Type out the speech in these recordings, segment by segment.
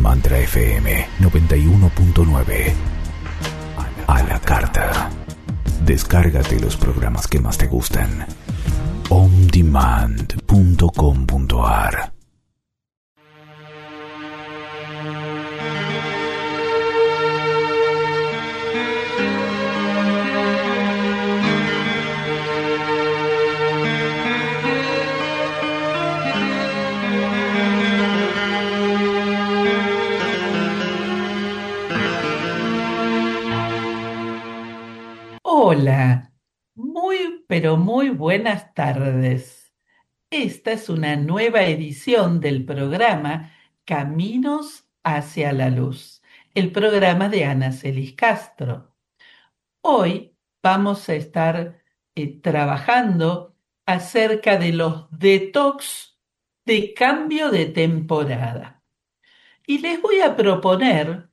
Mantra FM 91.9. A la carta. Descárgate los programas que más te gustan. ondemand.com.ar. Hola, muy pero muy buenas tardes. Esta es una nueva edición del programa Caminos hacia la Luz, el programa de Ana Celis Castro. Hoy vamos a estar trabajando acerca de los detox de cambio de temporada. Y les voy a proponer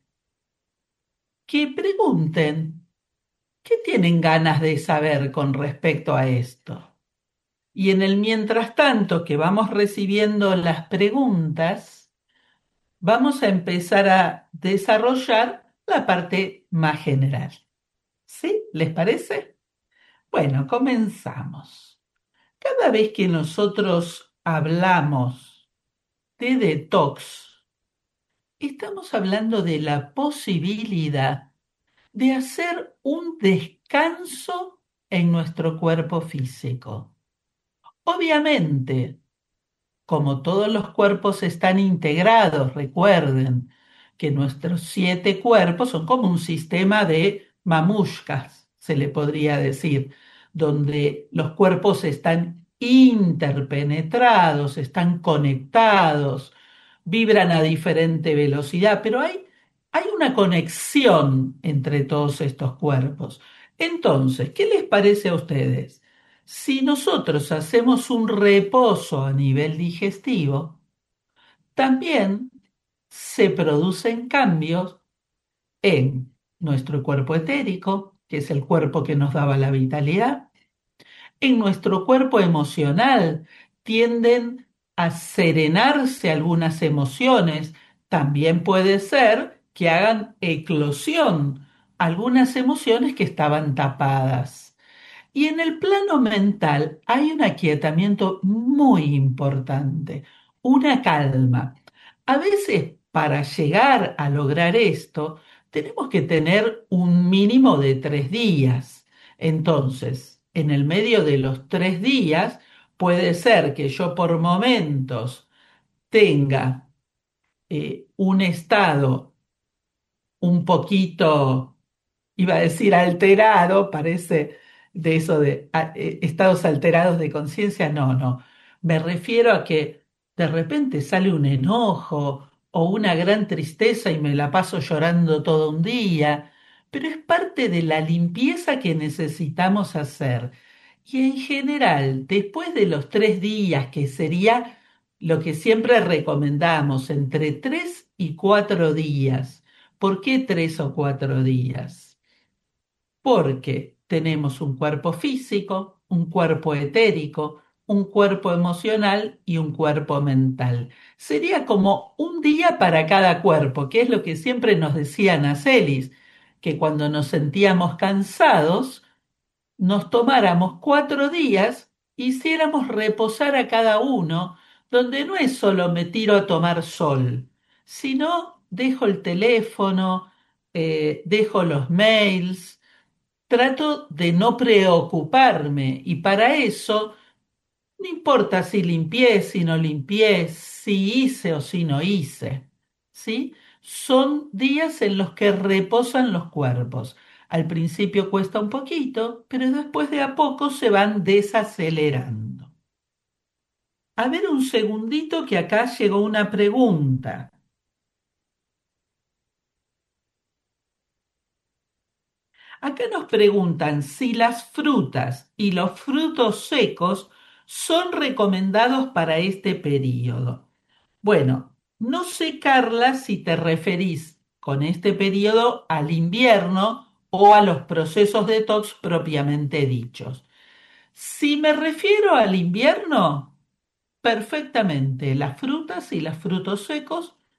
que pregunten qué tienen ganas de saber con respecto a esto. Y en el mientras tanto que vamos recibiendo las preguntas, vamos a empezar a desarrollar la parte más general. ¿Sí? ¿Les parece? Bueno, comenzamos. Cada vez que nosotros hablamos de detox, estamos hablando de la posibilidad de hacer un descanso en nuestro cuerpo físico. Obviamente, como todos los cuerpos están integrados, recuerden que nuestros 7 cuerpos son como un sistema de mamushkas, se le podría decir, donde los cuerpos están interpenetrados, están conectados, vibran a diferente velocidad, pero hay una conexión entre todos estos cuerpos. Entonces, ¿qué les parece a ustedes? Si nosotros hacemos un reposo a nivel digestivo, también se producen cambios en nuestro cuerpo etérico, que es el cuerpo que nos daba la vitalidad, en nuestro cuerpo emocional tienden a serenarse algunas emociones, también puede ser que hagan eclosión algunas emociones que estaban tapadas. Y en el plano mental hay un aquietamiento muy importante, una calma. A veces para llegar a lograr esto tenemos que tener un mínimo de 3 días. Entonces, en el medio de los 3 días puede ser que yo por momentos tenga un estado un poquito, iba a decir alterado, parece de eso de estados alterados de conciencia, no, no. Me refiero a que de repente sale un enojo o una gran tristeza y me la paso llorando todo un día, pero es parte de la limpieza que necesitamos hacer. Y en general, después de los 3 días, que sería lo que siempre recomendamos, entre 3 y 4 días. ¿Por qué 3 o 4 días? Porque tenemos un cuerpo físico, un cuerpo etérico, un cuerpo emocional y un cuerpo mental. Sería como un día para cada cuerpo, que es lo que siempre nos decía Nacelis, que cuando nos sentíamos cansados, nos tomáramos 4 días, hiciéramos reposar a cada uno, donde no es solo me tiro a tomar sol, sino dejo el teléfono, dejo los mails, trato de no preocuparme y para eso no importa si limpié, si no limpié, si hice o si no hice, ¿sí? Son días en los que reposan los cuerpos. Al principio cuesta un poquito, pero después de a poco se van desacelerando. A ver un segundito que acá llegó una pregunta. Acá nos preguntan si las frutas y los frutos secos son recomendados para este periodo. Bueno, no sé, Carla, si te referís con este periodo al invierno o a los procesos detox propiamente dichos. Si me refiero al invierno, perfectamente, las frutas y los frutos secos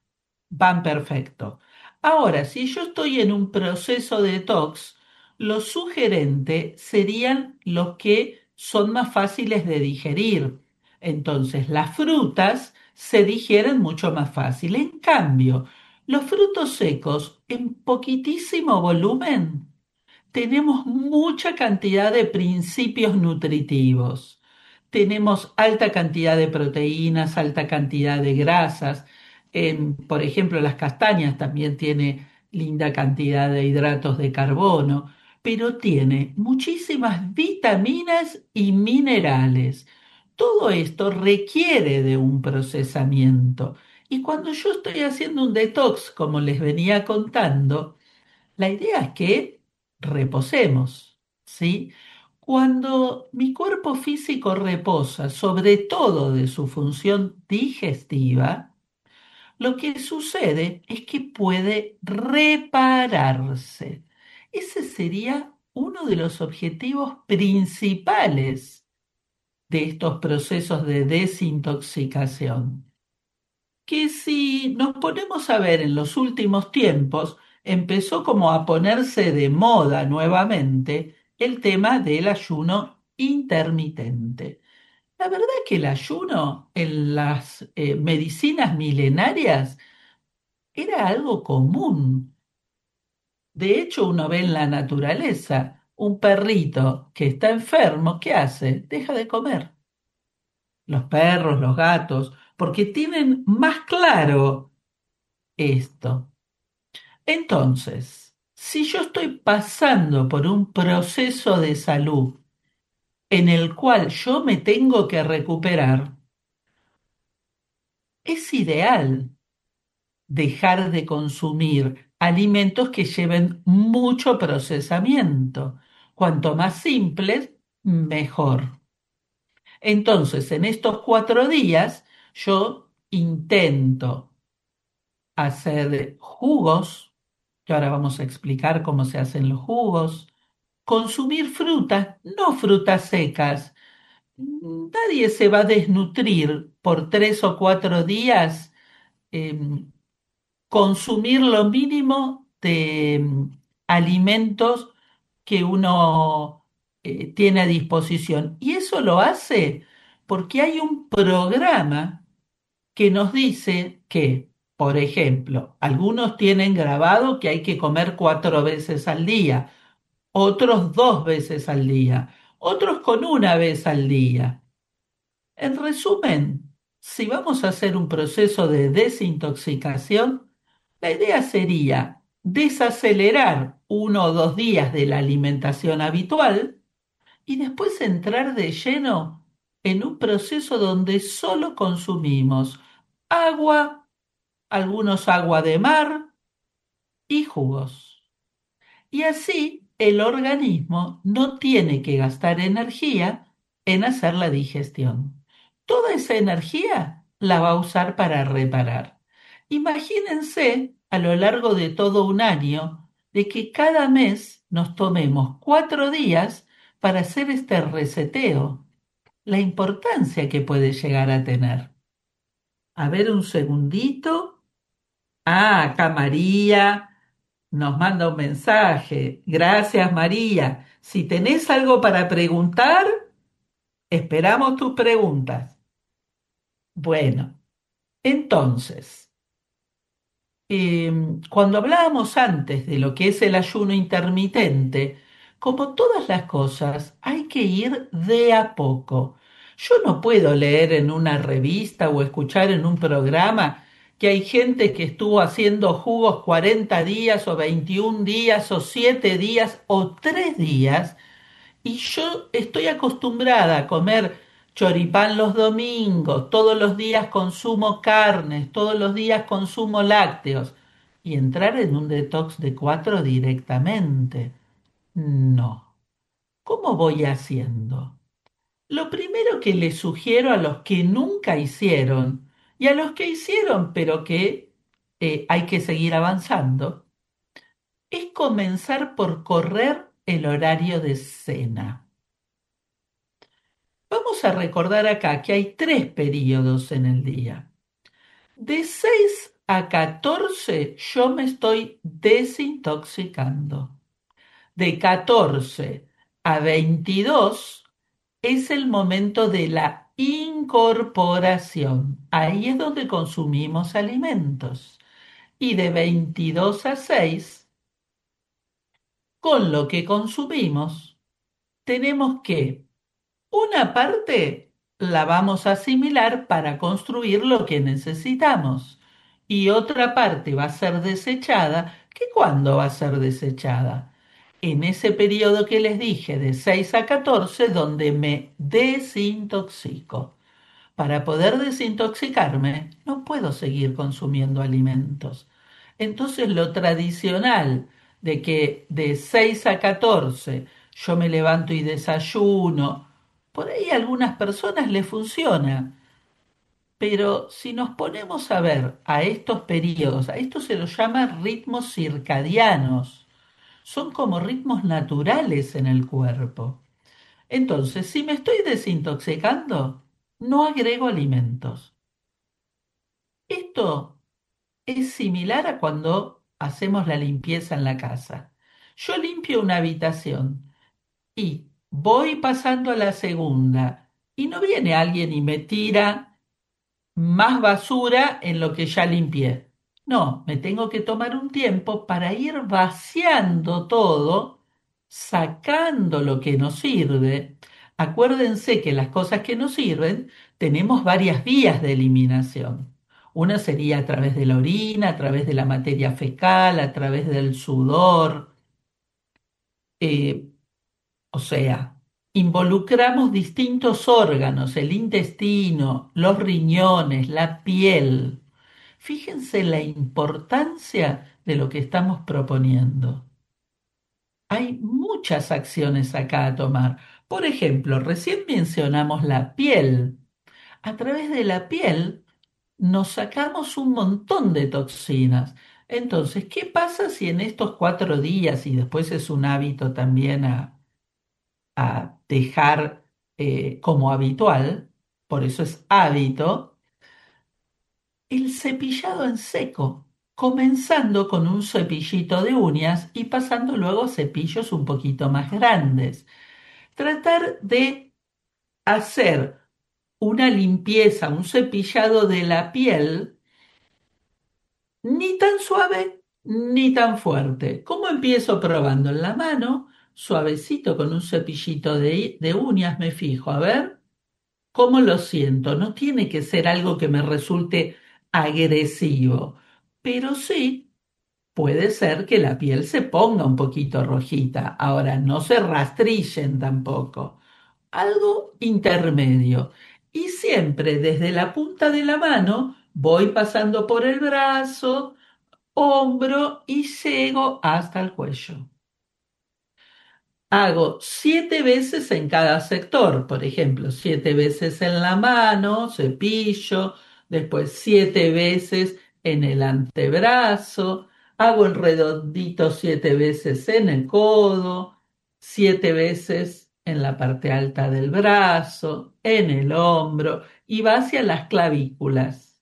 van perfecto. Ahora, si yo estoy en un proceso de detox, lo sugerente serían los que son más fáciles de digerir. Entonces, las frutas se digieren mucho más fácil. En cambio, los frutos secos en poquitísimo volumen tenemos mucha cantidad de principios nutritivos. Tenemos alta cantidad de proteínas, alta cantidad de grasas. Por ejemplo, las castañas también tiene linda cantidad de hidratos de carbono, pero tiene muchísimas vitaminas y minerales. Todo esto requiere de un procesamiento. Y cuando yo estoy haciendo un detox, como les venía contando, la idea es que reposemos, ¿sí? Cuando mi cuerpo físico reposa, sobre todo de su función digestiva, lo que sucede es que puede repararse. Ese sería uno de los objetivos principales de estos procesos de desintoxicación, que si nos ponemos a ver en los últimos tiempos, empezó como a ponerse de moda nuevamente el tema del ayuno intermitente. La verdad es que el ayuno en las medicinas milenarias era algo común. De hecho, uno ve en la naturaleza un perrito que está enfermo, ¿qué hace? Deja de comer. Los perros, los gatos, porque tienen más claro esto. Entonces, si yo estoy pasando por un proceso de salud en el cual yo me tengo que recuperar, es ideal dejar de consumir alimentos que lleven mucho procesamiento. Cuanto más simples, mejor. Entonces, en estos 4 días, yo intento hacer jugos, que ahora vamos a explicar cómo se hacen los jugos. Consumir frutas, no frutas secas. Nadie se va a desnutrir por 3 o 4 días. em, Consumir lo mínimo de alimentos que uno tiene a disposición. Y eso lo hace porque hay un programa que nos dice que, por ejemplo, algunos tienen grabado que hay que comer 4 veces al día, otros 2 veces al día, otros con 1 vez al día. En resumen, si vamos a hacer un proceso de desintoxicación, la idea sería desacelerar 1 o 2 días de la alimentación habitual y después entrar de lleno en un proceso donde solo consumimos agua, algunos agua de mar y jugos. Y así el organismo no tiene que gastar energía en hacer la digestión. Toda esa energía la va a usar para reparar. Imagínense a lo largo de todo un año de que cada mes nos tomemos 4 días para hacer este reseteo, la importancia que puede llegar a tener. A ver un segundito. Ah, acá María nos manda un mensaje. Gracias, María. Si tenés algo para preguntar, esperamos tus preguntas. Bueno, entonces, cuando hablábamos antes de lo que es el ayuno intermitente, como todas las cosas, hay que ir de a poco. Yo no puedo leer en una revista o escuchar en un programa que hay gente que estuvo haciendo jugos 40 días o 21 días o 7 días o 3 días y yo estoy acostumbrada a comer choripán los domingos, todos los días consumo carnes, todos los días consumo lácteos y entrar en un detox de 4 directamente. No. ¿Cómo voy haciendo? Lo primero que les sugiero a los que nunca hicieron y a los que hicieron pero que hay que seguir avanzando, es comenzar por correr el horario de cena. Vamos a recordar acá que hay 3 periodos en el día. De 6 a 14 yo me estoy desintoxicando. De 14 a 22 es el momento de la incorporación. Ahí es donde consumimos alimentos. Y de 22 a 6, con lo que consumimos, tenemos que una parte la vamos a asimilar para construir lo que necesitamos y otra parte va a ser desechada. ¿Qué cuándo va a ser desechada? En ese periodo que les dije, de 6 a 14, donde me desintoxico. Para poder desintoxicarme, no puedo seguir consumiendo alimentos. Entonces, lo tradicional de que de 6 a 14 yo me levanto y desayuno, por ahí a algunas personas les funciona, pero si nos ponemos a ver a estos periodos, a esto se los llama ritmos circadianos, son como ritmos naturales en el cuerpo. Entonces, si me estoy desintoxicando, no agrego alimentos. Esto es similar a cuando hacemos la limpieza en la casa. Yo limpio una habitación y voy pasando a la segunda y no viene alguien y me tira más basura en lo que ya limpié. No, me tengo que tomar un tiempo para ir vaciando todo, sacando lo que nos sirve. Acuérdense que las cosas que nos sirven tenemos varias vías de eliminación. Una sería a través de la orina, a través de la materia fecal, a través del sudor. eh, o sea, involucramos distintos órganos, el intestino, los riñones, la piel. Fíjense la importancia de lo que estamos proponiendo. Hay muchas acciones acá a tomar. Por ejemplo, recién mencionamos la piel. A través de la piel nos sacamos un montón de toxinas. Entonces, ¿qué pasa si en estos 4 días, y después es un hábito también a dejar como habitual, por eso es hábito, el cepillado en seco, comenzando con un cepillito de uñas y pasando luego a cepillos un poquito más grandes? Tratar de hacer una limpieza, un cepillado de la piel, ni tan suave ni tan fuerte. ¿Cómo empiezo probando? En la mano, suavecito con un cepillito de uñas, me fijo, a ver. ¿Cómo lo siento? No tiene que ser algo que me resulte agresivo, pero sí puede ser que la piel se ponga un poquito rojita. Ahora, no se rastrillen tampoco. Algo intermedio. Y siempre desde la punta de la mano voy pasando por el brazo, hombro y llego hasta el cuello. Hago 7 veces en cada sector, por ejemplo, 7 veces en la mano, cepillo, después 7 veces en el antebrazo, hago el redondito 7 veces en el codo, 7 veces en la parte alta del brazo, en el hombro y va hacia las clavículas.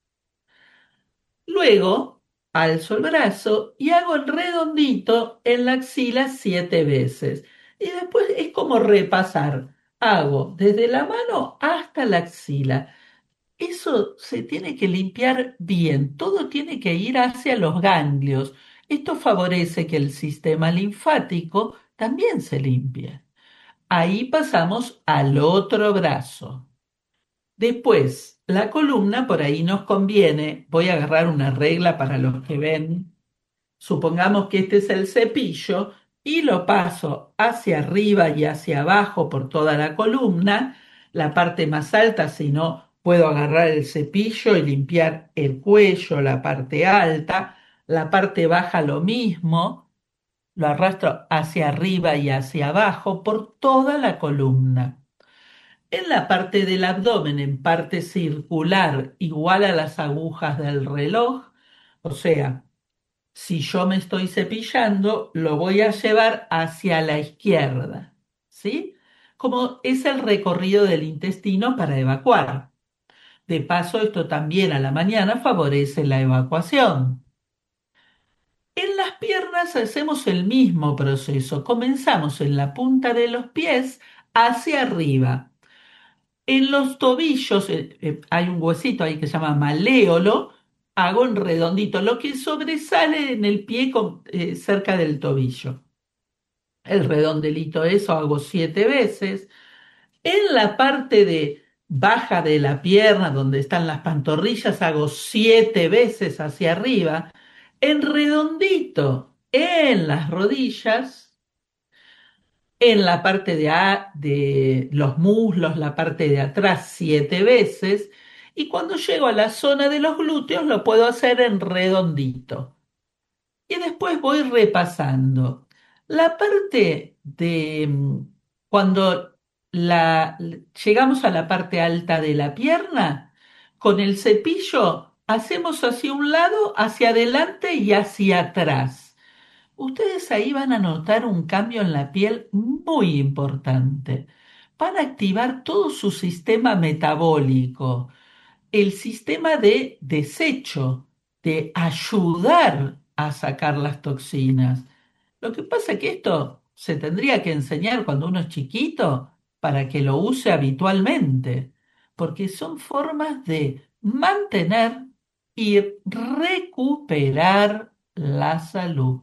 Luego alzo el brazo y hago el redondito en la axila 7 veces. Y después es como repasar. Hago desde la mano hasta la axila. Eso se tiene que limpiar bien. Todo tiene que ir hacia los ganglios. Esto favorece que el sistema linfático también se limpie. Ahí pasamos al otro brazo. Después, la columna, por ahí nos conviene, voy a agarrar una regla para los que ven, supongamos que este es el cepillo y lo paso hacia arriba y hacia abajo por toda la columna, la parte más alta, si no, puedo agarrar el cepillo y limpiar el cuello, la parte alta, la parte baja lo mismo, lo arrastro hacia arriba y hacia abajo por toda la columna. En la parte del abdomen, en parte circular, igual a las agujas del reloj, o sea, si yo me estoy cepillando, lo voy a llevar hacia la izquierda, ¿sí? Como es el recorrido del intestino para evacuar. De paso, esto también a la mañana favorece la evacuación. En las piernas hacemos el mismo proceso. Comenzamos en la punta de los pies hacia arriba. En los tobillos hay un huesito ahí que se llama maléolo. Hago en redondito, lo que sobresale en el pie cerca del tobillo. El redondelito, eso hago 7 veces. En la parte de baja de la pierna, donde están las pantorrillas, hago 7 veces hacia arriba. En redondito, en las rodillas, en la parte de los muslos, la parte de atrás, 7 veces. Y cuando llego a la zona de los glúteos, lo puedo hacer en redondito. Y después voy repasando. La parte de cuando llegamos a la parte alta de la pierna, con el cepillo hacemos hacia un lado, hacia adelante y hacia atrás. Ustedes ahí van a notar un cambio en la piel muy importante. Van a activar todo su sistema metabólico, el sistema de desecho, de ayudar a sacar las toxinas. Lo que pasa es que esto se tendría que enseñar cuando uno es chiquito para que lo use habitualmente, porque son formas de mantener y recuperar la salud.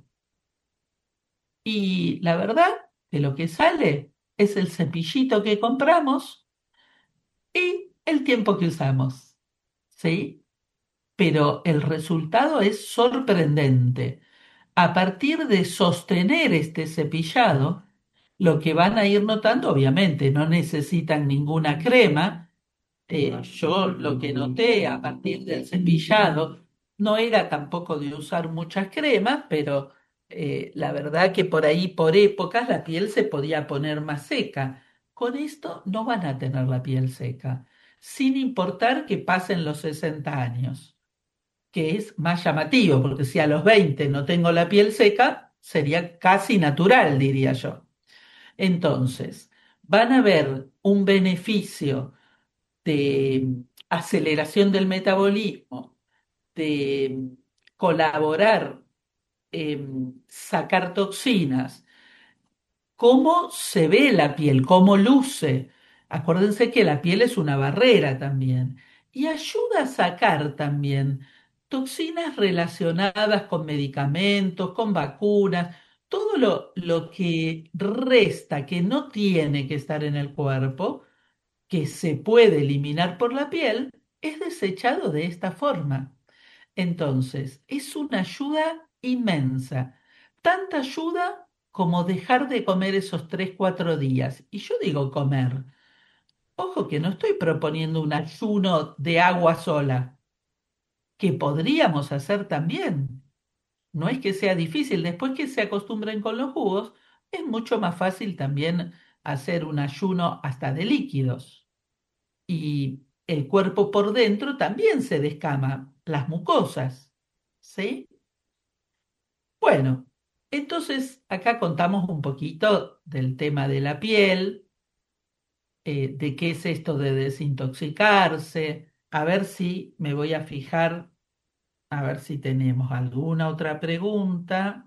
Y la verdad que lo que sale es el cepillito que compramos y el tiempo que usamos, ¿sí? Pero el resultado es sorprendente. A partir de sostener este cepillado, lo que van a ir notando, obviamente, no necesitan ninguna crema. Yo lo que noté a partir del cepillado no era tampoco de usar muchas cremas, pero la verdad que por ahí, por épocas, la piel se podía poner más seca. Con esto no van a tener la piel seca, sin importar que pasen los 60 años, que es más llamativo, porque si a los 20 no tengo la piel seca, sería casi natural, diría yo. Entonces, van a ver un beneficio de aceleración del metabolismo, de colaborar en sacar toxinas, cómo se ve la piel, cómo luce. Acuérdense que la piel es una barrera también y ayuda a sacar también toxinas relacionadas con medicamentos, con vacunas, todo lo que resta, que no tiene que estar en el cuerpo, que se puede eliminar por la piel, es desechado de esta forma. Entonces, es una ayuda inmensa. Tanta ayuda como dejar de comer esos 3, 4 días. Y yo digo comer. Ojo que no estoy proponiendo un ayuno de agua sola, que podríamos hacer también. No es que sea difícil, después que se acostumbren con los jugos, es mucho más fácil también hacer un ayuno hasta de líquidos. Y el cuerpo por dentro también se descama, las mucosas, ¿sí? Bueno, entonces acá contamos un poquito del tema de la piel, de qué es esto de desintoxicarse, a ver si me voy a fijar, a ver si tenemos alguna otra pregunta.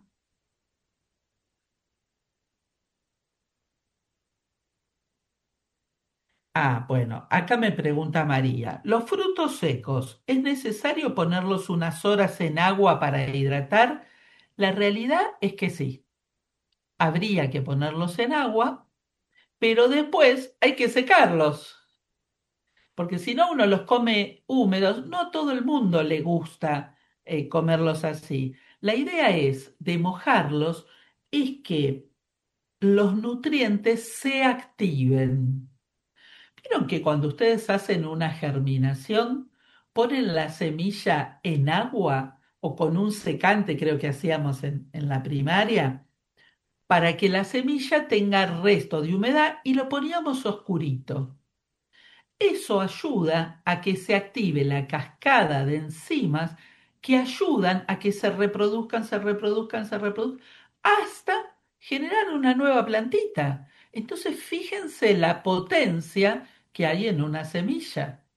Ah, bueno, acá me pregunta María, ¿los frutos secos es necesario ponerlos unas horas en agua para hidratar? La realidad es que sí, habría que ponerlos en agua, pero después hay que secarlos, porque si no uno los come húmedos, no a todo el mundo le gusta comerlos así. La idea es de mojarlos, es que los nutrientes se activen. ¿Vieron que cuando ustedes hacen una germinación, ponen la semilla en agua o con un secante, creo que hacíamos en la primaria, para que la semilla tenga resto de humedad y lo poníamos oscurito? Eso ayuda a que se active la cascada de enzimas que ayudan a que se reproduzcan, se reproduzcan, se reproduzcan, hasta generar una nueva plantita. Entonces, fíjense la potencia que hay en una semilla.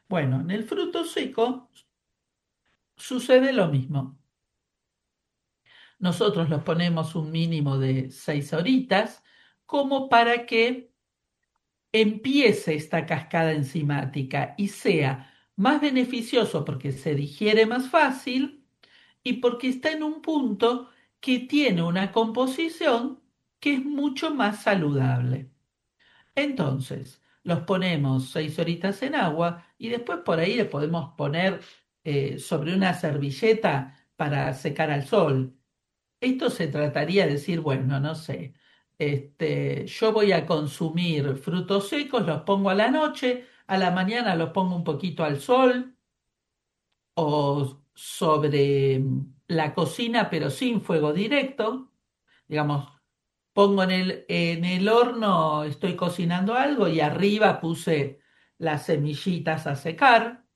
Bueno, en el fruto seco sucede lo mismo. Nosotros los ponemos un mínimo de 6 horitas como para que empiece esta cascada enzimática y sea más beneficioso porque se digiere más fácil y porque está en un punto que tiene una composición que es mucho más saludable. Entonces, los ponemos 6 horitas en agua y después por ahí le podemos poner sobre una servilleta para secar al sol. Esto se trataría de decir, bueno, no sé, yo voy a consumir frutos secos, los pongo a la noche, a la mañana los pongo un poquito al sol o sobre la cocina, pero sin fuego directo. Digamos, pongo en el horno, estoy cocinando algo y arriba puse las semillitas a secar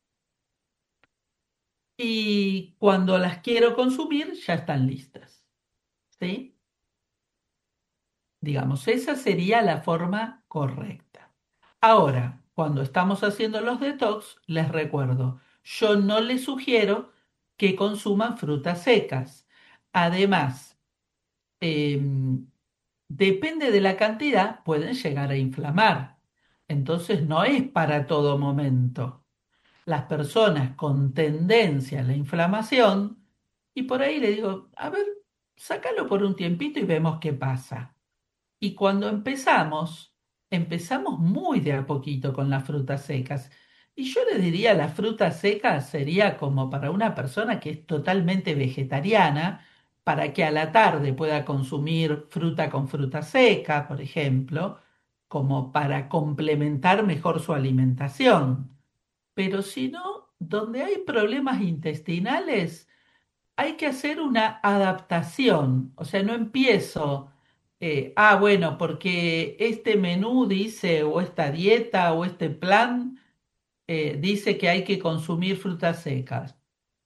y cuando las quiero consumir ya están listas. ¿Sí? Digamos, esa sería la forma correcta. Ahora, cuando estamos haciendo los detox, les recuerdo, yo no les sugiero que consuman frutas secas. Además, em, depende de la cantidad, pueden llegar a inflamar. Entonces, no es para todo momento. Las personas con tendencia a la inflamación, y por ahí le digo, a ver, sácalo por un tiempito y vemos qué pasa. Y cuando empezamos muy de a poquito con las frutas secas. Y yo le diría, la fruta seca sería como para una persona que es totalmente vegetariana, para que a la tarde pueda consumir fruta con fruta seca, por ejemplo, como para complementar mejor su alimentación. Pero si no, donde hay problemas intestinales, hay que hacer una adaptación. O sea, no empiezo, bueno, porque este menú dice, o esta dieta, o este plan, dice que hay que consumir frutas secas.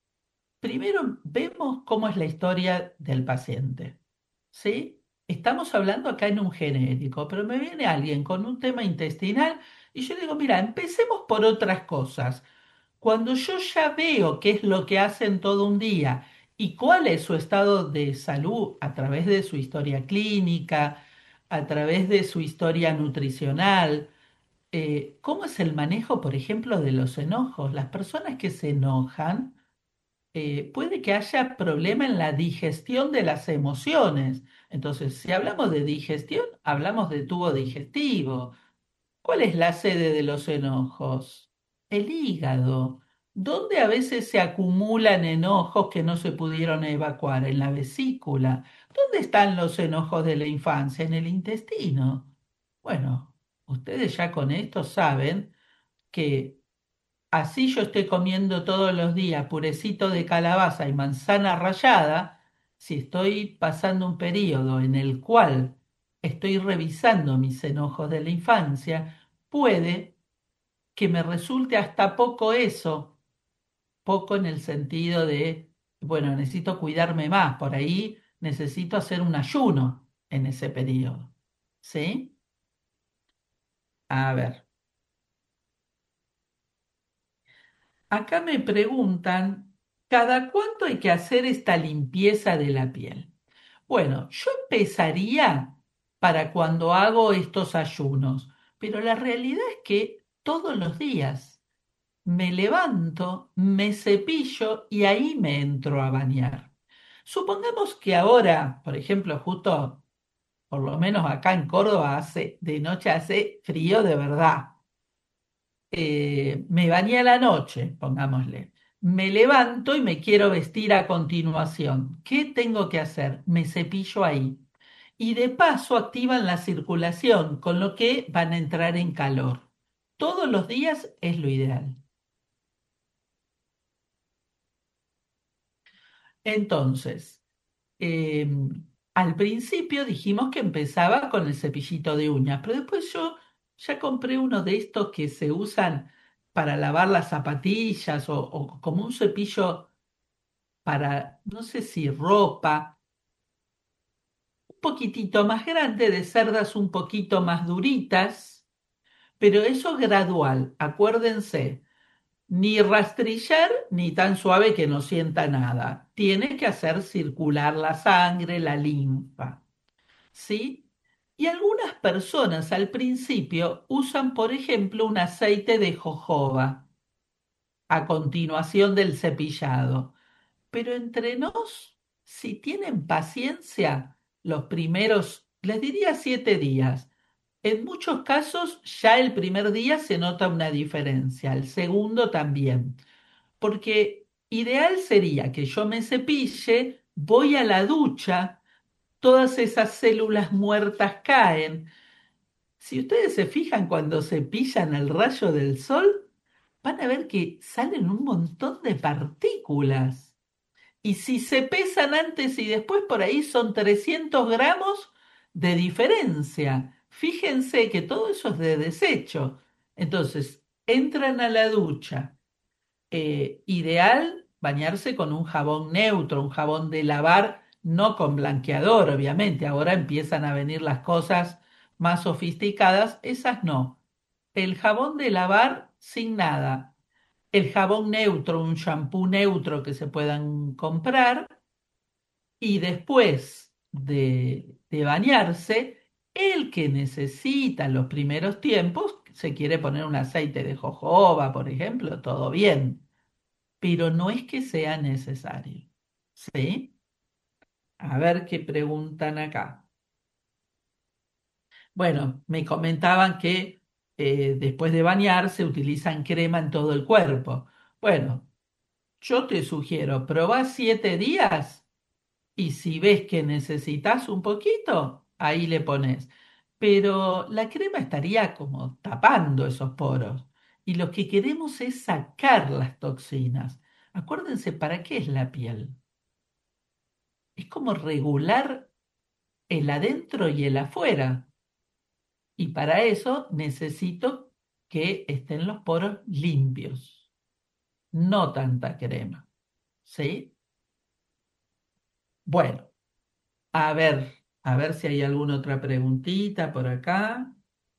Primero vemos cómo es la historia del paciente, ¿sí? Estamos hablando acá en un genérico, pero me viene alguien con un tema intestinal y yo digo, mira, empecemos por otras cosas. Cuando yo ya veo qué es lo que hacen todo un día y cuál es su estado de salud a través de su historia clínica, a través de su historia nutricional, cómo es el manejo, por ejemplo, de los enojos. Las personas que se enojan, puede que haya problema en la digestión de las emociones. Entonces, si hablamos de digestión, hablamos de tubo digestivo. ¿Cuál es la sede de los enojos? El hígado, donde a veces se acumulan enojos que no se pudieron evacuar en la vesícula. ¿Dónde están los enojos de la infancia? En el intestino. Bueno, ustedes ya con esto saben que así yo estoy comiendo todos los días purecito de calabaza y manzana rallada, si estoy pasando un periodo en el cual estoy revisando mis enojos de la infancia, puede que me resulte hasta poco eso, poco en el sentido de, bueno, necesito cuidarme más, por ahí necesito hacer un ayuno en ese periodo. ¿Sí? A ver, acá me preguntan, ¿cada cuánto hay que hacer esta limpieza de la piel? Bueno, yo empezaría para cuando hago estos ayunos, pero la realidad es que todos los días me levanto, me cepillo y ahí me entro a bañar. Supongamos que ahora, por ejemplo, justo, por lo menos acá en Córdoba, de noche hace frío de verdad. Me bañé a la noche, pongámosle. Me levanto y me quiero vestir a continuación. ¿Qué tengo que hacer? Me cepillo ahí. Y de paso activan la circulación, con lo que van a entrar en calor. Todos los días es lo ideal. Entonces, eh, al principio dijimos que empezaba con el cepillito de uñas, pero después yo ya compré uno de estos que se usan para lavar las zapatillas o como un cepillo para, no sé si ropa, un poquitito más grande, de cerdas un poquito más duritas, pero eso es gradual, acuérdense. Ni rastrillar ni tan suave que no sienta nada. Tiene que hacer circular la sangre, la linfa, ¿sí? Y algunas personas al principio usan, por ejemplo, un aceite de jojoba a continuación del cepillado. Pero entre nos, si tienen paciencia, los primeros, les diría 7 días. En muchos casos, ya el primer día se nota una diferencia, el segundo también, porque ideal sería que yo me cepille, voy a la ducha, todas esas células muertas caen. Si ustedes se fijan cuando cepillan al rayo del sol, van a ver que salen un montón de partículas. Y si se pesan antes y después, por ahí son 300 gramos de diferencia. Fíjense que todo eso es de desecho. Entonces, entran a la ducha. Ideal bañarse con un jabón neutro, un jabón de lavar, no con blanqueador, obviamente. Ahora empiezan a venir las cosas más sofisticadas. Esas no. El jabón de lavar sin nada, el jabón neutro, un shampoo neutro que se puedan comprar y después de bañarse, el que necesita los primeros tiempos, se quiere poner un aceite de jojoba, por ejemplo, todo bien, pero no es que sea necesario. ¿Sí? A ver qué preguntan acá. Bueno, me comentaban que después de bañarse utilizan crema en todo el cuerpo. Bueno, yo te sugiero, probá 7 días y si ves que necesitas un poquito, ahí le pones. Pero la crema estaría como tapando esos poros. Y lo que queremos es sacar las toxinas. Acuérdense, ¿para qué es la piel? Es como regular el adentro y el afuera. Y para eso necesito que estén los poros limpios, no tanta crema. ¿Sí? Bueno. A ver, a ver si hay alguna otra preguntita por acá.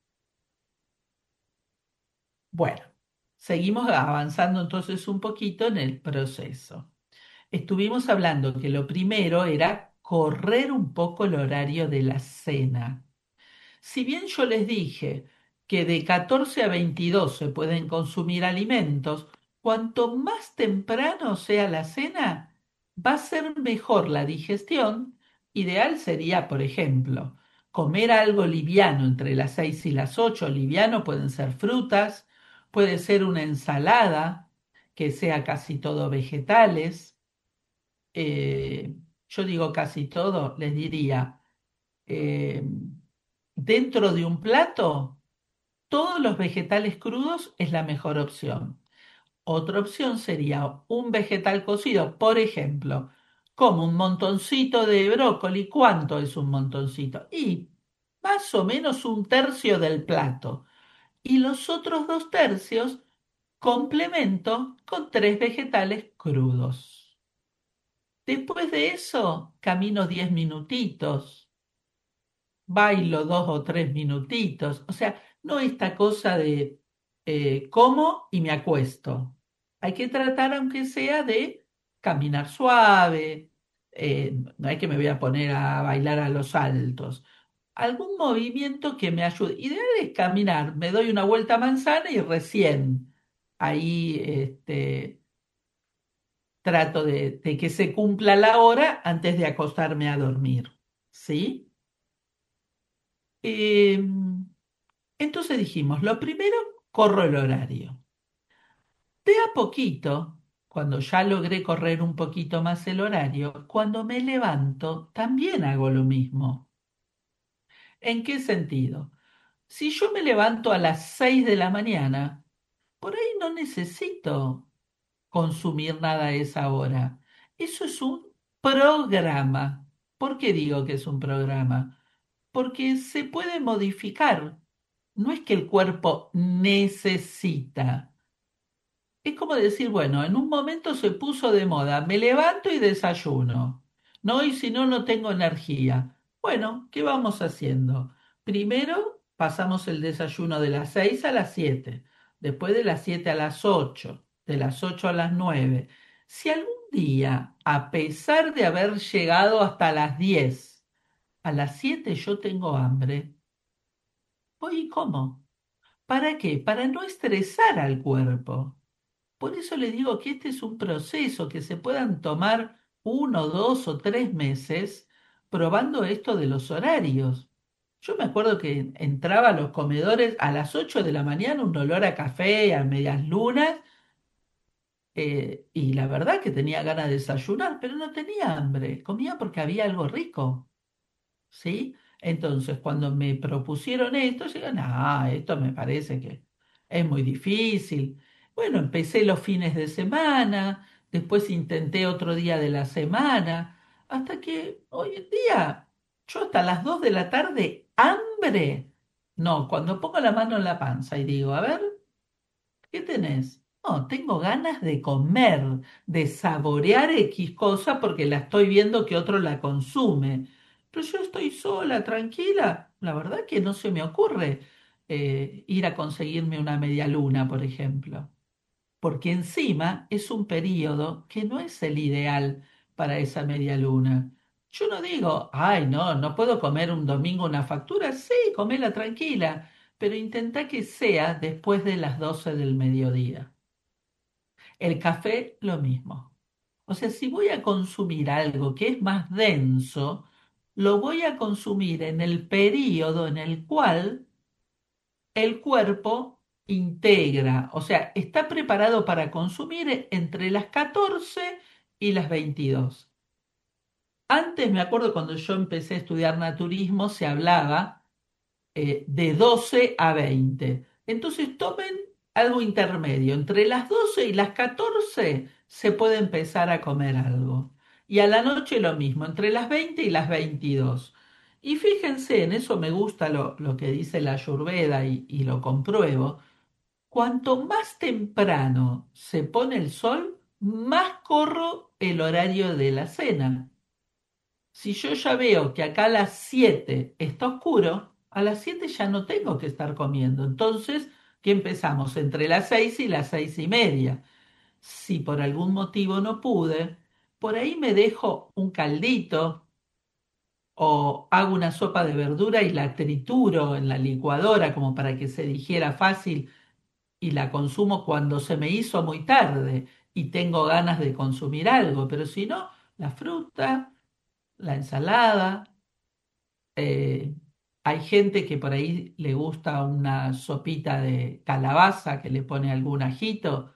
Bueno, seguimos avanzando entonces un poquito en el proceso. Estuvimos hablando que lo primero era correr un poco el horario de la cena. Si bien yo les dije que de 14 a 22 se pueden consumir alimentos, cuanto más temprano sea la cena, va a ser mejor la digestión. Ideal sería, por ejemplo, comer algo liviano entre las 6 y las 8. Liviano pueden ser frutas, puede ser una ensalada, que sea casi todo vegetales. Eh, yo digo casi todo, les diría eh, dentro de un plato, todos los vegetales crudos es la mejor opción. Otra opción sería un vegetal cocido, por ejemplo, como un montoncito de brócoli. ¿Cuánto es un montoncito? Y más o menos un tercio del plato. Y los otros 2 tercios complemento con 3 vegetales crudos. Después de eso, camino 10 minutitos, bailo 2 o 3 minutitos. O sea, no esta cosa de como y me acuesto. Hay que tratar, aunque sea, de caminar suave. No es que me voy a poner a bailar a los saltos. Algún movimiento que me ayude. Ideal es caminar. Me doy una vuelta a manzana y recién ahí trato de que se cumpla la hora antes de acostarme a dormir. ¿Sí? Entonces dijimos, lo primero, corro el horario. De a poquito, cuando ya logré correr un poquito más el horario, cuando me levanto, también hago lo mismo. ¿En qué sentido? Si yo me levanto a las 6 de la mañana, por ahí no necesito consumir nada a esa hora. Eso es un programa. ¿Por qué digo que es un programa? Porque se puede modificar. No es que el cuerpo necesita. Es como decir, bueno, en un momento se puso de moda, me levanto y desayuno. No, y si no, no tengo energía. Bueno, ¿qué vamos haciendo? Primero pasamos el desayuno de las 6 a las 7, después de las 7 a las 8. de las 8 a las 9, si algún día, a pesar de haber llegado hasta las 10, a las 7 yo tengo hambre, voy y como. ¿Para qué? Para no estresar al cuerpo. Por eso le digo que este es un proceso que se puedan tomar 1, 2 o 3 meses probando esto de los horarios. Yo me acuerdo que entraba a los comedores a las 8 de la mañana, un olor a café, a medias lunas, y la verdad que tenía ganas de desayunar, pero no tenía hambre. Comía porque había algo rico. ¿Sí? Entonces, cuando me propusieron esto, yo digo, no, esto me parece que es muy difícil. Bueno, empecé los fines de semana, después intenté otro día de la semana, hasta que hoy en día, yo hasta las 2 de la tarde, hambre. No, cuando pongo la mano en la panza y digo, a ver, ¿qué tenés? No, tengo ganas de comer, de saborear X cosa porque la estoy viendo que otro la consume. Pero yo estoy sola, tranquila. La verdad que no se me ocurre ir a conseguirme una media luna, por ejemplo. Porque encima es un periodo que no es el ideal para esa media luna. Yo no digo, ay, no, no puedo comer un domingo una factura. Sí, comela tranquila, pero intenta que sea después de las 12 del mediodía. El café, lo mismo. O sea, si voy a consumir algo que es más denso, lo voy a consumir en el periodo en el cual el cuerpo integra, o sea, está preparado para consumir entre las 14 y las 22. Antes me acuerdo cuando yo empecé a estudiar naturismo, se hablaba de 12 a 20. Entonces tomen algo intermedio. Entre las 12 y las 14 se puede empezar a comer algo. Y a la noche lo mismo, entre las 20 y las 22. Y fíjense, en eso me gusta lo que dice la Ayurveda y lo compruebo. Cuanto más temprano se pone el sol, más corro el horario de la cena. Si yo ya veo que acá a las 7 está oscuro, a las 7 ya no tengo que estar comiendo. Entonces, ¿qué empezamos? Entre las 6 y las 6:30. Si por algún motivo no pude, por ahí me dejo un caldito o hago una sopa de verdura y la trituro en la licuadora como para que se digiera fácil y la consumo cuando se me hizo muy tarde y tengo ganas de consumir algo. Pero si no, la fruta, la ensalada. Eh, Hay gente que por ahí le gusta una sopita de calabaza que le pone algún ajito,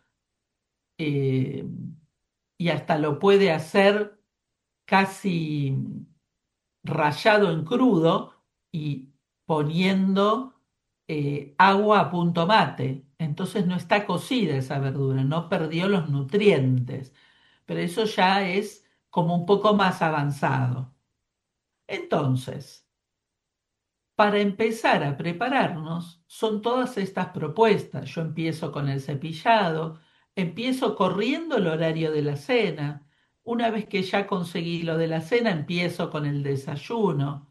eh, y hasta lo puede hacer casi rallado en crudo y poniendo agua a punto mate. Entonces no está cocida esa verdura, no perdió los nutrientes, pero eso ya es como un poco más avanzado. Entonces, para empezar a prepararnos, son todas estas propuestas. Yo empiezo con el cepillado, empiezo corriendo el horario de la cena. Una vez que ya conseguí lo de la cena, empiezo con el desayuno.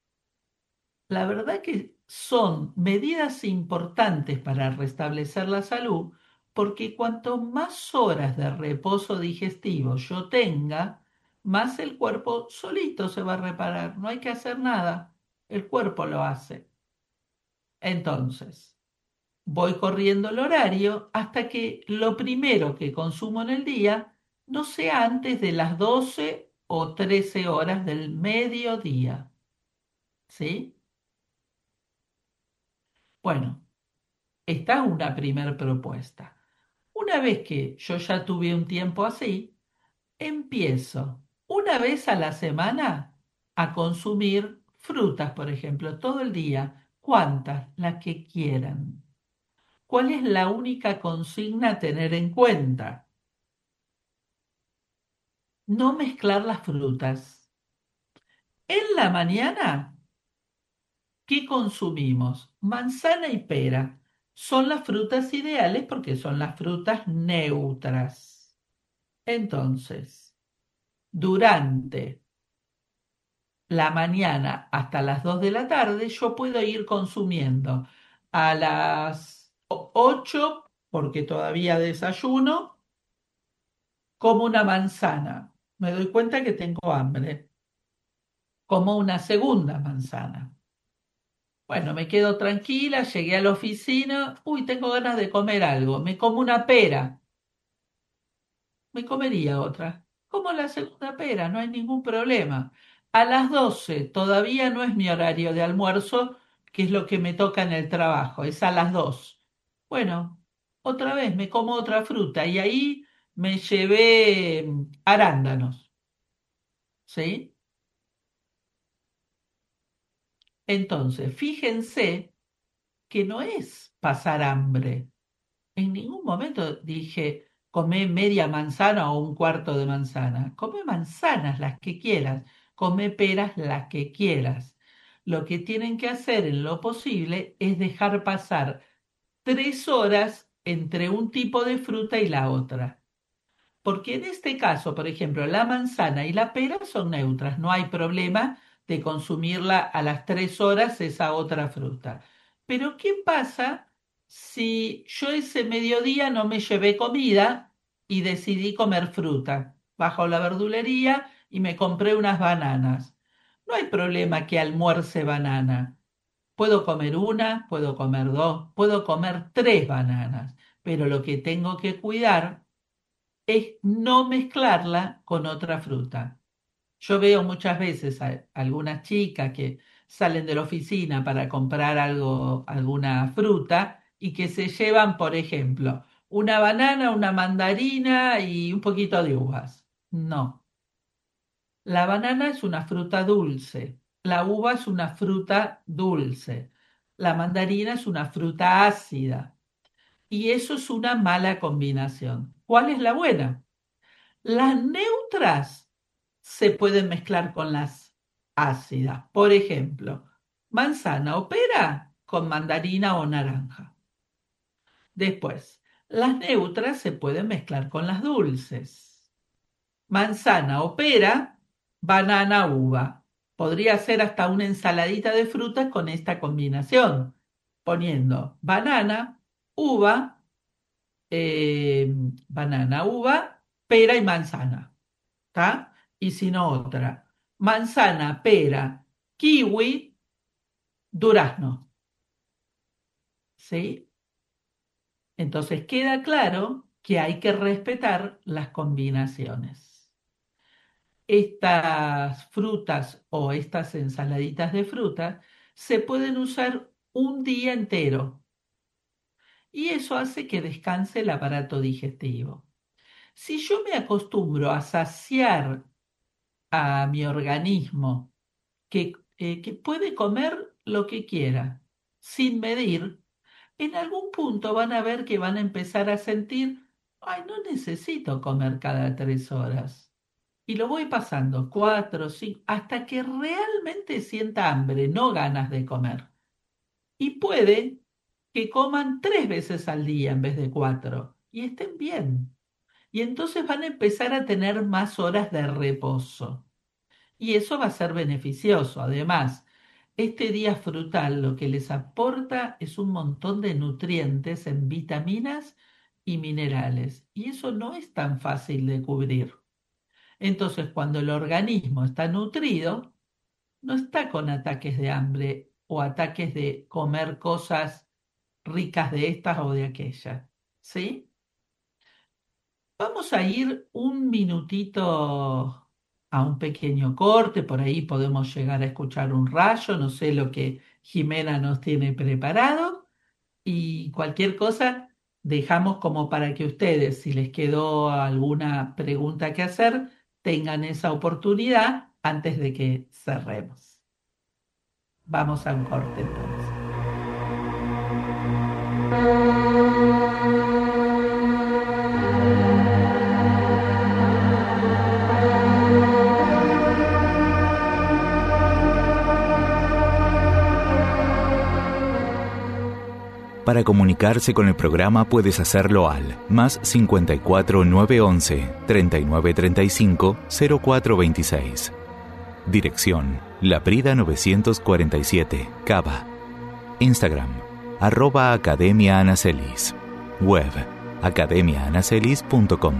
La verdad que son medidas importantes para restablecer la salud, porque cuanto más horas de reposo digestivo yo tenga, más el cuerpo solito se va a reparar. No hay que hacer nada, el cuerpo lo hace. Entonces, voy corriendo el horario hasta que lo primero que consumo en el día no sea antes de las 12 o 13 horas del mediodía. ¿Sí? Bueno, esta es una primer propuesta. Una vez que yo ya tuve un tiempo así, empiezo una vez a la semana a consumir frutas, por ejemplo, todo el día. ¿Cuántas? Las que quieran. ¿Cuál es la única consigna a tener en cuenta? No mezclar las frutas. En la mañana, ¿qué consumimos? Manzana y pera. Son las frutas ideales porque son las frutas neutras. Entonces, durante la mañana hasta las 2 de la tarde, yo puedo ir consumiendo a las 8. porque todavía desayuno, como una manzana. Me doy cuenta que tengo hambre. Como una segunda manzana. Bueno, me quedo tranquila, llegué a la oficina. Uy, tengo ganas de comer algo. Me como una pera. Me comería otra. Como la segunda pera, no hay ningún problema. A las 12 todavía no es mi horario de almuerzo, que es lo que me toca en el trabajo, es a las 2. Bueno, otra vez me como otra fruta y ahí me llevé arándanos, ¿sí? Entonces, fíjense que no es pasar hambre. En ningún momento dije, come media manzana o un cuarto de manzana. Come manzanas las que quieras, come peras las que quieras. Lo que tienen que hacer en lo posible es dejar pasar 3 horas entre un tipo de fruta y la otra. Porque en este caso, por ejemplo, la manzana y la pera son neutras, no hay problema de consumirla a las 3 horas esa otra fruta. Pero ¿qué pasa si yo ese mediodía no me llevé comida y decidí comer fruta? Bajo la verdulería y me compré unas bananas. No hay problema que almuerce banana. Puedo comer una, puedo comer dos, puedo comer 3 bananas, pero lo que tengo que cuidar es no mezclarla con otra fruta. Yo veo muchas veces a algunas chicas que salen de la oficina para comprar algo, alguna fruta y que se llevan, por ejemplo, una banana, una mandarina y un poquito de uvas. No, la banana es una fruta dulce, la uva es una fruta dulce, la mandarina es una fruta ácida y eso es una mala combinación. ¿Cuál es la buena? Las neutras se pueden mezclar con las ácidas. Por ejemplo, manzana o pera con mandarina o naranja. Después, las neutras se pueden mezclar con las dulces. Manzana o pera, banana, uva. Podría ser hasta una ensaladita de frutas con esta combinación, poniendo eh, banana, uva, pera y manzana. ¿Está? Y si no otra. Manzana, pera, kiwi, durazno. ¿Sí? Entonces queda claro que hay que respetar las combinaciones. Estas frutas o estas ensaladitas de frutas se pueden usar un día entero y eso hace que descanse el aparato digestivo. Si yo me acostumbro a saciar a mi organismo que puede comer lo que quiera, sin medir, en algún punto van a ver que van a empezar a sentir, ay, no necesito comer cada 3 horas. Y lo voy pasando, 4, 5, hasta que realmente sienta hambre, no ganas de comer. Y puede que coman 3 veces al día en vez de 4 y estén bien. Y entonces van a empezar a tener más horas de reposo. Y eso va a ser beneficioso. Además, este día frutal lo que les aporta es un montón de nutrientes en vitaminas y minerales. Y eso no es tan fácil de cubrir. Entonces, cuando el organismo está nutrido, no está con ataques de hambre o ataques de comer cosas ricas de estas o de aquellas. ¿Sí? Vamos a ir un minutito a un pequeño corte, por ahí podemos llegar a escuchar un rayo, no sé lo que Jimena nos tiene preparado y cualquier cosa dejamos como para que ustedes, si les quedó alguna pregunta que hacer, tengan esa oportunidad antes de que cerremos. Vamos a un corte entonces. Para comunicarse con el programa puedes hacerlo al +54 911 3935 0426. Dirección: Laprida 947, Cava. Instagram: @Academia Anacelis. Web academiaanacelis.com.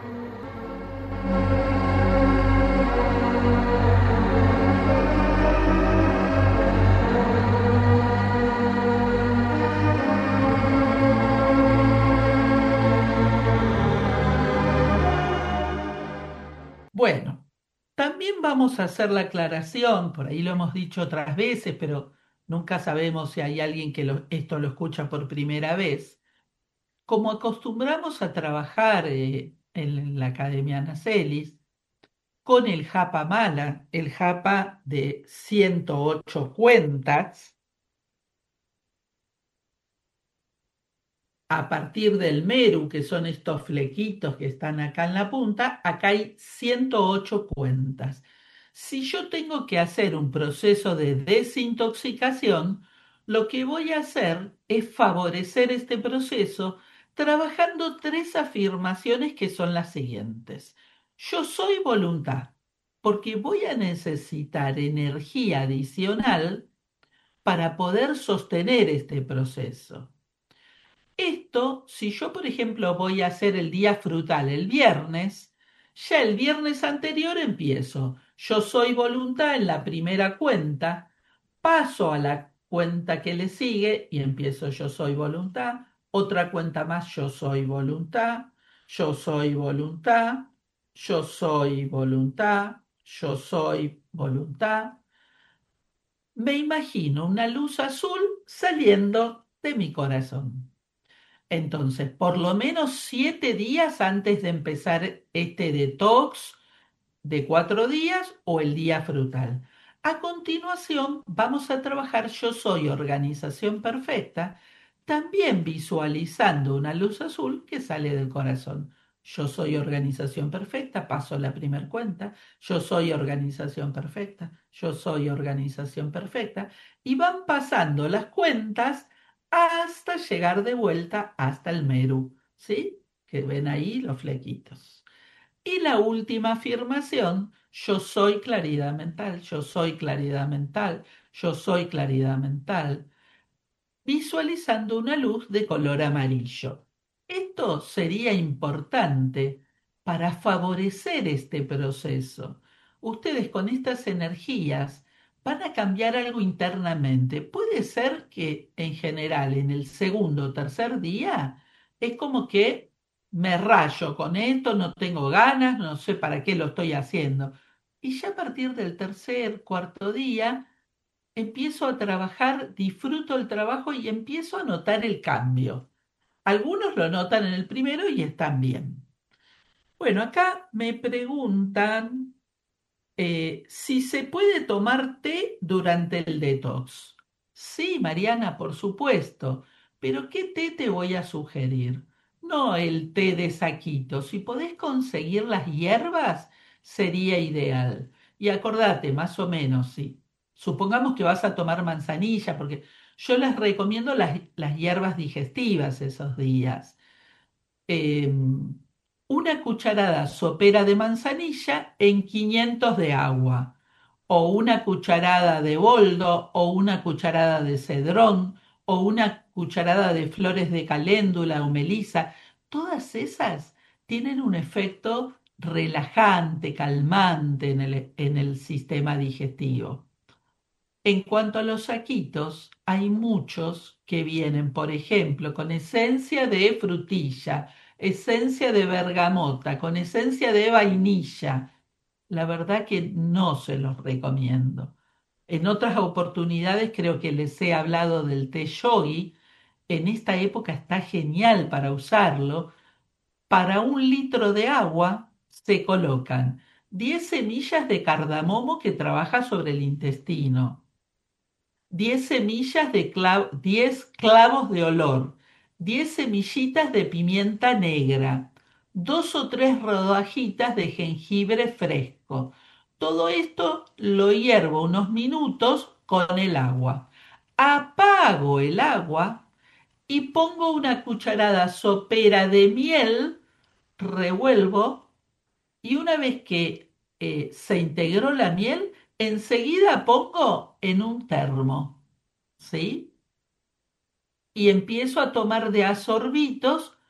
Bueno, también vamos a hacer la aclaración, por ahí lo hemos dicho otras veces, pero nunca sabemos si hay alguien que esto lo escucha por primera vez. Como acostumbramos a trabajar en la Academia Anacelis, con el Japa Mala, el Japa de 108 cuentas, a partir del Meru, que son estos flequitos que están acá en la punta, acá hay 108 cuentas. Si yo tengo que hacer un proceso de desintoxicación, lo que voy a hacer es favorecer este proceso trabajando tres afirmaciones que son las siguientes. Yo soy voluntad, porque voy a necesitar energía adicional para poder sostener este proceso. Esto, si yo, por ejemplo, voy a hacer el día frutal el viernes, ya el viernes anterior empiezo. Yo soy voluntad en la primera cuenta, paso a la cuenta que le sigue y empiezo yo soy voluntad, otra cuenta más yo soy voluntad, yo soy voluntad, yo soy voluntad, yo soy voluntad. Me imagino una luz azul saliendo de mi corazón. Entonces, por lo menos 7 días antes de empezar este detox de 4 días o el día frutal. A continuación, vamos a trabajar Yo Soy Organización Perfecta, también visualizando una luz azul que sale del corazón. Yo soy organización perfecta, paso la primer cuenta, yo soy organización perfecta, yo soy organización perfecta, y van pasando las cuentas hasta llegar de vuelta hasta el Meru, ¿sí? Que ven ahí los flequitos. Y la última afirmación, yo soy claridad mental, yo soy claridad mental, yo soy claridad mental, visualizando una luz de color amarillo. Esto sería importante para favorecer este proceso. Ustedes con estas energías van a cambiar algo internamente. Puede ser que en general en el segundo o tercer día es como que me rayo con esto, no tengo ganas, no sé para qué lo estoy haciendo. Y ya a partir del tercer, cuarto día empiezo a trabajar, disfruto el trabajo y empiezo a notar el cambio. Algunos lo notan en el primero y están bien. Bueno, acá me preguntan si se puede tomar té durante el detox. Sí, Mariana, por supuesto, pero ¿qué té te voy a sugerir? No el té de saquito. Si podés conseguir las hierbas, sería ideal. Y acordate, más o menos, sí. Supongamos que vas a tomar manzanilla, porque yo les recomiendo las hierbas digestivas esos días. eh, una cucharada sopera de manzanilla en 500 de agua, o una cucharada de boldo, o una cucharada de cedrón, o una cucharada de flores de caléndula o melisa. Todas esas tienen un efecto relajante, calmante en el sistema digestivo. En cuanto a los saquitos, hay muchos que vienen, por ejemplo, con esencia de frutilla, esencia de bergamota, con esencia de vainilla. La verdad que no se los recomiendo. En otras oportunidades creo que les he hablado del té yogi. En esta época está genial para usarlo. Para 1 litro de agua se colocan 10 semillas de cardamomo que trabaja sobre el intestino, 10 semillas de 10 clavos de olor, 10 semillitas de pimienta negra, 2 o 3 rodajitas de jengibre fresco. Todo esto lo hiervo unos minutos con el agua. Apago el agua y pongo una cucharada sopera de miel, revuelvo y una vez que se integró la miel, enseguida pongo en un termo. ¿Sí? Y empiezo a tomar de a sorbitos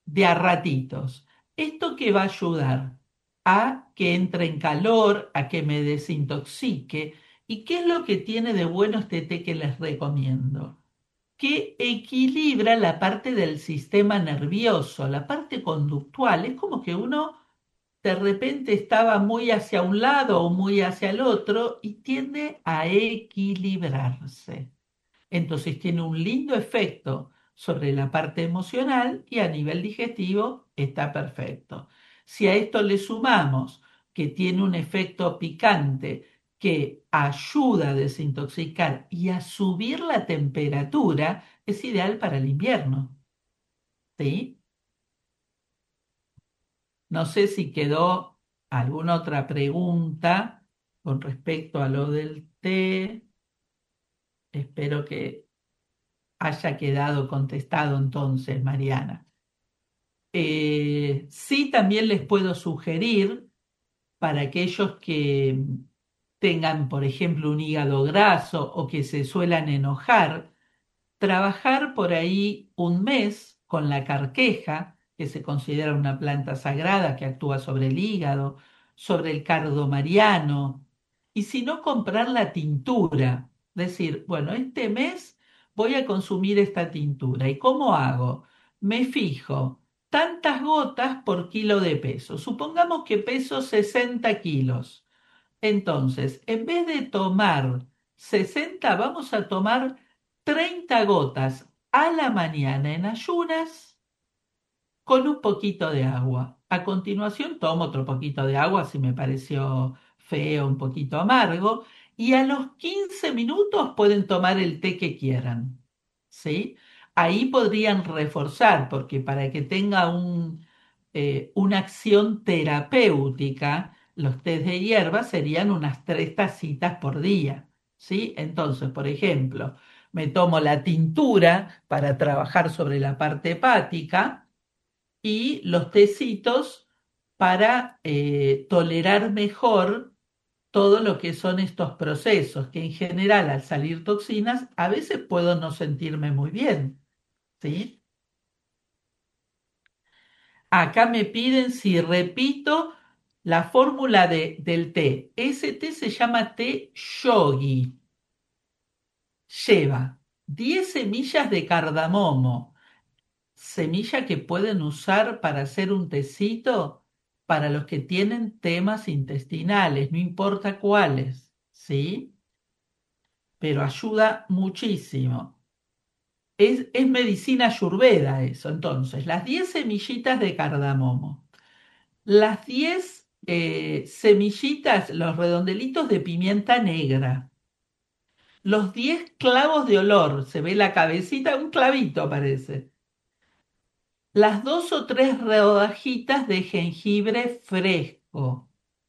de a ratitos. ¿Esto qué va a ayudar? A que entre en calor, a que me desintoxique. ¿Y qué es lo que tiene de bueno este té que les recomiendo? Que equilibra la parte del sistema nervioso, la parte conductual. Es como que uno de repente estaba muy hacia un lado o muy hacia el otro y tiende a equilibrarse. Entonces tiene un lindo efecto sobre la parte emocional y a nivel digestivo está perfecto. Si a esto le sumamos que tiene un efecto picante que ayuda a desintoxicar y a subir la temperatura, es ideal para el invierno. ¿Sí? No sé si quedó alguna otra pregunta con respecto a lo del té. Espero que haya quedado contestado entonces, Mariana. Sí, también les puedo sugerir para aquellos que tengan, por ejemplo, un hígado graso o que se suelan enojar, trabajar por ahí un mes con la carqueja, que se considera una planta sagrada que actúa sobre el hígado, sobre el cardo mariano, y si no, comprar la tintura. Decir, bueno, este mes voy a consumir esta tintura. ¿Y cómo hago? Me fijo tantas gotas por kilo de peso. Supongamos que peso 60 kilos. Entonces, en vez de tomar 60, vamos a tomar 30 gotas a la mañana en ayunas con un poquito de agua. A continuación tomo otro poquito de agua si me pareció feo, un poquito amargo, y a los 15 minutos pueden tomar el té que quieran. ¿Sí? Ahí podrían reforzar, porque para que tenga una acción terapéutica, los tés de hierba serían unas 3 tacitas por día. ¿Sí? Entonces, por ejemplo, me tomo la tintura para trabajar sobre la parte hepática y los tecitos para tolerar mejor todo lo que son estos procesos, que en general al salir toxinas a veces puedo no sentirme muy bien, ¿sí? Acá me piden si repito la fórmula del té. Ese té se llama té yogi. Lleva 10 semillas de cardamomo, semilla que pueden usar para hacer un tecito para los que tienen temas intestinales, no importa cuáles, ¿sí? Pero ayuda muchísimo. Es medicina ayurveda eso. Entonces, las 10 semillitas de cardamomo, las 10 semillitas, los redondelitos de pimienta negra, los 10 clavos de olor, se ve la cabecita, un clavito parece, las 2 o 3 rodajitas de jengibre fresco.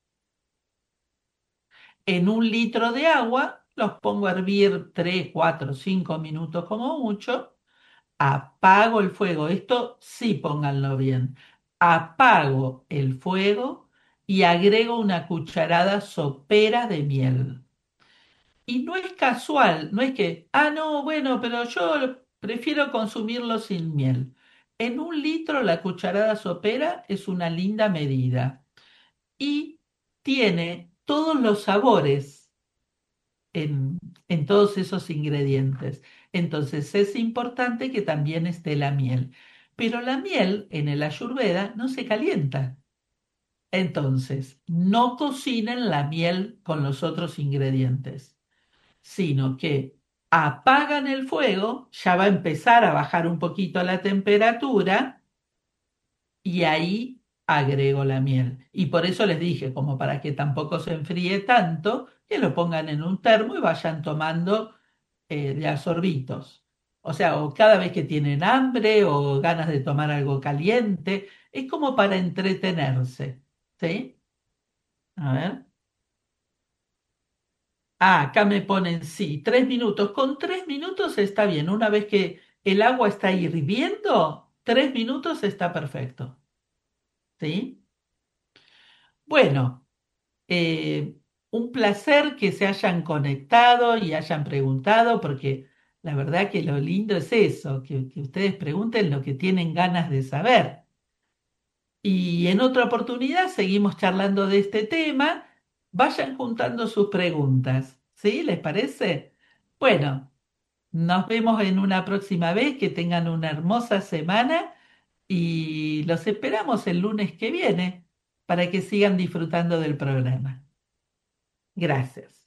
En 1 litro de agua los pongo a hervir 3, 4, 5 minutos como mucho. Apago el fuego. Esto sí pónganlo bien. Apago el fuego y agrego una cucharada sopera de miel. Y no es casual, no es que, no, bueno, pero yo prefiero consumirlo sin miel. En 1 litro la cucharada sopera es una linda medida y tiene todos los sabores en, en todos esos ingredientes. Entonces es importante que también esté la miel. Pero la miel en el Ayurveda no se calienta. Entonces, no cocinen la miel con los otros ingredientes, sino que apagan el fuego, ya va a empezar a bajar un poquito la temperatura y ahí agrego la miel. Y por eso les dije, como para que tampoco se enfríe tanto, que lo pongan en un termo y vayan tomando de a sorbitos. O sea, o cada vez que tienen hambre o ganas de tomar algo caliente, es como para entretenerse. ¿Sí? A ver. Acá me ponen sí, 3 minutos. Con 3 minutos está bien. Una vez que el agua está hirviendo, 3 minutos está perfecto. ¿Sí? Bueno, eh, un placer que se hayan conectado y hayan preguntado, porque la verdad que lo lindo es eso, que ustedes pregunten lo que tienen ganas de saber. Y en otra oportunidad seguimos charlando de este tema. Vayan juntando sus preguntas, ¿sí? ¿Les parece? Bueno, nos vemos en una próxima vez. Que tengan una hermosa semana y los esperamos el lunes que viene para que sigan disfrutando del programa. Gracias.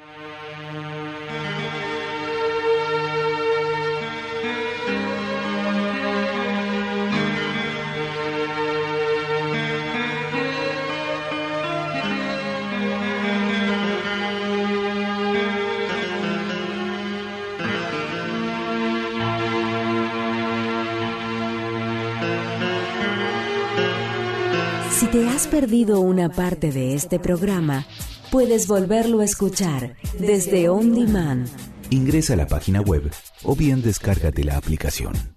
Si te has perdido una parte de este programa, puedes volverlo a escuchar desde On Demand. Ingresa a la página web o bien descárgate la aplicación.